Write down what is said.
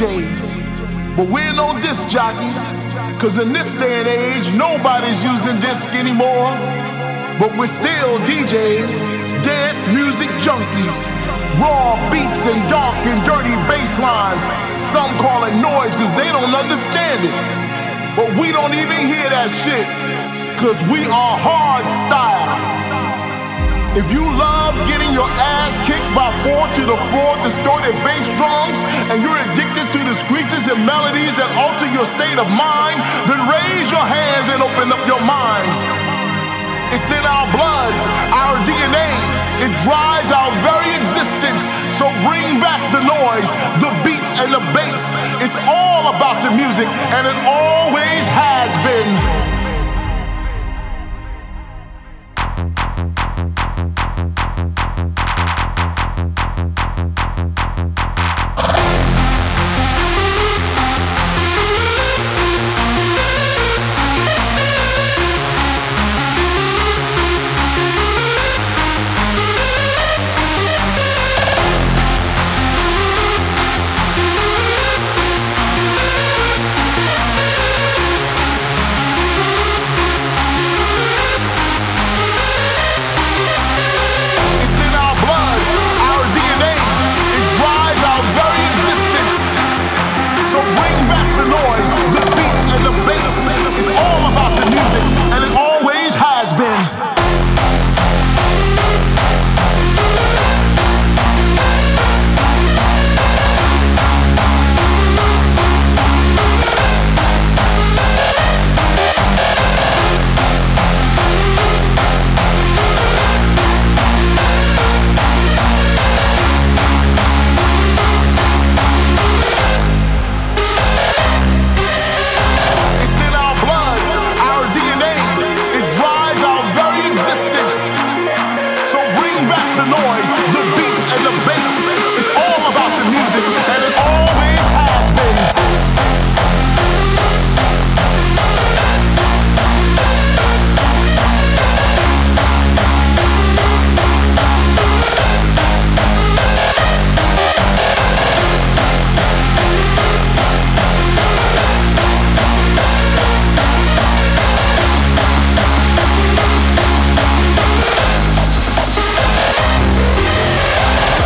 DJs, but we're no disc jockeys, cause in this day and age, nobody's using disc anymore. But we're still DJs, dance music junkies, raw beats and dark and dirty bass lines. Some call it noise cause they don't understand it, but we don't even hear that shit, cause we are hard style. If you love getting your ass kicked by 4-to-the-floor distorted bass drums, and you're addicted to the screeches and melodies that alter your state of mind, then raise your hands and open up your minds. It's in our blood, our DNA. It drives our very existence. So bring back the noise, the beats and the bass. It's all about the music, and it always has been.